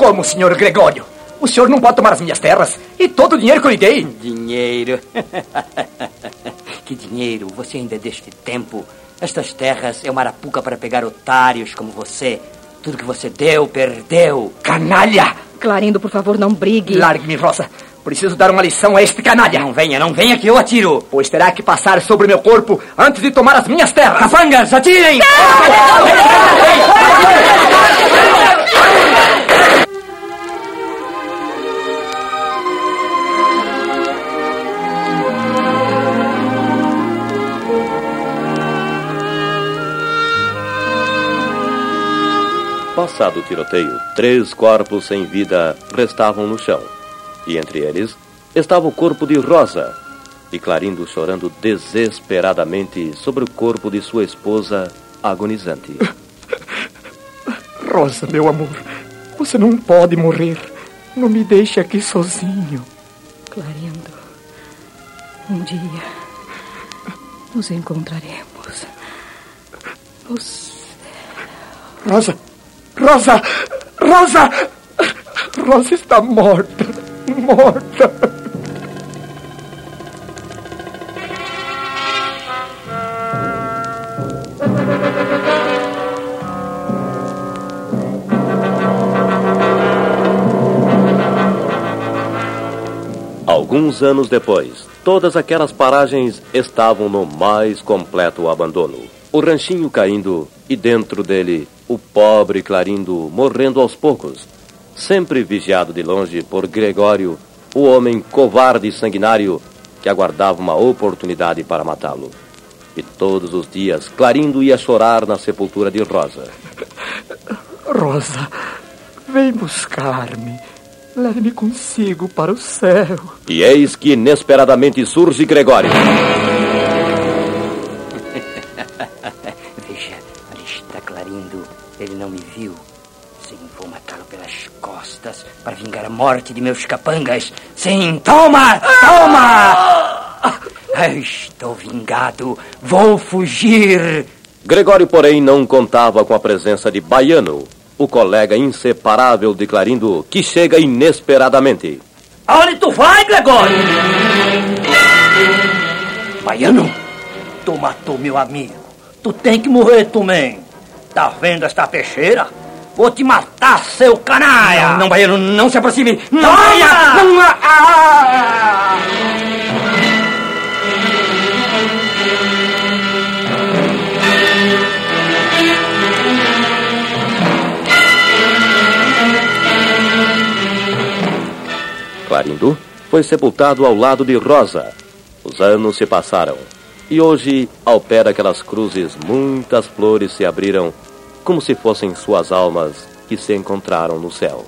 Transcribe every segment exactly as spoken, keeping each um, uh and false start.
Como, senhor Gregório? O senhor não pode tomar as minhas terras e todo o dinheiro que eu lhe dei. Dinheiro? Que dinheiro? Você ainda é deste tempo. Estas terras é uma arapuca para pegar otários como você. Tudo que você deu, perdeu. Canalha! Clarindo, por favor, não brigue. Largue-me, Rosa. Preciso dar uma lição a este canalha. Não venha, não venha que eu atiro. Pois terá que passar sobre meu corpo antes de tomar as minhas terras. Capangas, atirem! Passado o tiroteio, três corpos sem vida restavam no chão. E entre eles estava o corpo de Rosa, e Clarindo chorando desesperadamente sobre o corpo de sua esposa agonizante. Rosa, meu amor, você não pode morrer. Não me deixe aqui sozinho. Clarindo, um dia nos encontraremos no céu. Rosa, Rosa, Rosa, Rosa está morta, morta. Alguns anos depois, todas aquelas paragens estavam no mais completo abandono. O ranchinho caindo e dentro dele o pobre Clarindo morrendo aos poucos, sempre vigiado de longe por Gregório, o homem covarde e sanguinário que aguardava uma oportunidade para matá-lo. E todos os dias Clarindo ia chorar na sepultura de Rosa. Rosa, vem buscar-me. Leve-me consigo para o céu. E eis que inesperadamente surge Gregório. Veja, ali está Clarindo. Ele não me viu. Sim, vou matá-lo pelas costas para vingar a morte de meus capangas. Sim, toma! Toma! Estou vingado. Vou fugir. Gregório, porém, não contava com a presença de Baiano, o colega inseparável de Clarindo, que chega inesperadamente. Aonde tu vai, Gregório? Baiano, tu matou meu amigo. Tu tem que morrer também. Tá vendo esta peixeira? Vou te matar, seu canalha! Não, não, Baiano, não se aproxime! Não, Toma! venha! Não, ah! Clarindo foi sepultado ao lado de Rosa. Os anos se passaram. E hoje, ao pé daquelas cruzes, muitas flores se abriram, como se fossem suas almas que se encontraram no céu.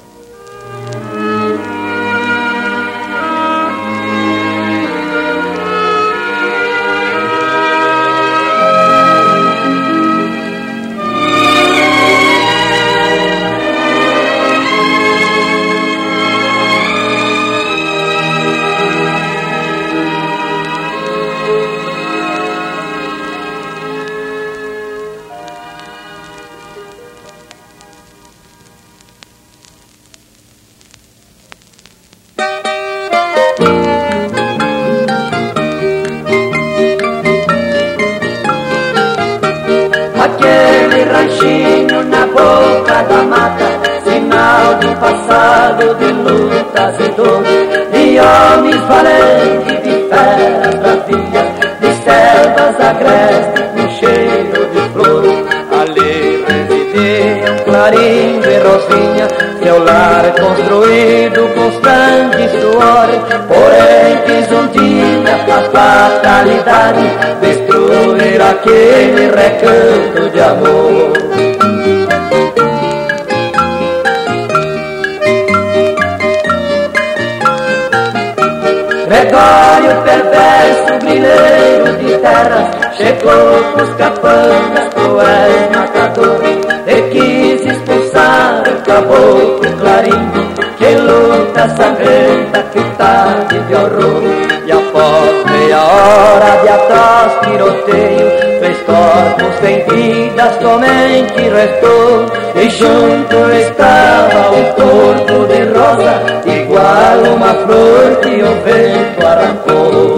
Aquele ranchinho na boca da mata, sinal de um passado de lutas e dor, de homens valentes, de feras bravias, de selvas agrestes com cheiro de flor. Ali residiam Clarindo e Rosinha, seu lar construído com sangue e suor. Porém quis um dia a fatalidade destruir aquele recanto de amor. Gregório, perverso grileiro de terras, chegou pros capangas, cruéis matador, e quis expulsar o caboclo Clarindo, que luta sangrenta, que tarde de horror. E a Após meia hora de atrás tiroteio, três corpos sem vida somente restou. E junto estava o corpo de rosa, igual uma flor que o vento arrancou.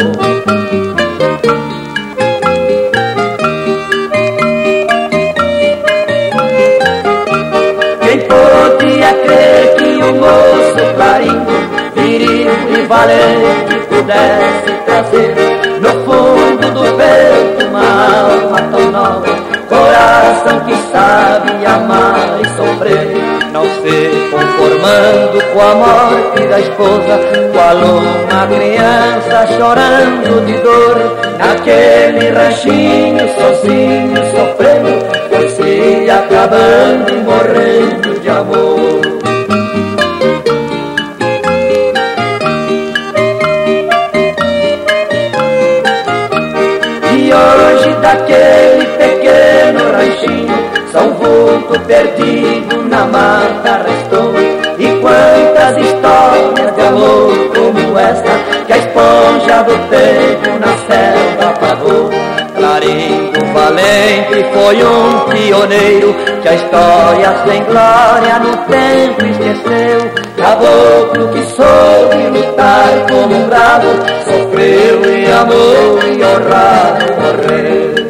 Quem podia crer que um moço clarinho, viril e valente, pudesse trazer no fundo do peito uma alma tão nova, coração que sabe amar e sofrer, não se conformando com a morte da esposa, qual uma criança chorando de dor, naquele ranchinho sozinho sofrendo, foi se acabando e morrendo de amor. E hoje daquele pequeno ranchinho só um vulto perdido na mata restou. E quantas histórias de amor como esta que a esponja do tempo na selva apagou. Clarindo valente foi um pioneiro que a história sem glória no tempo esqueceu. Caboclo que soube lutar como um bravo, sofreu e amou e honrado morreu.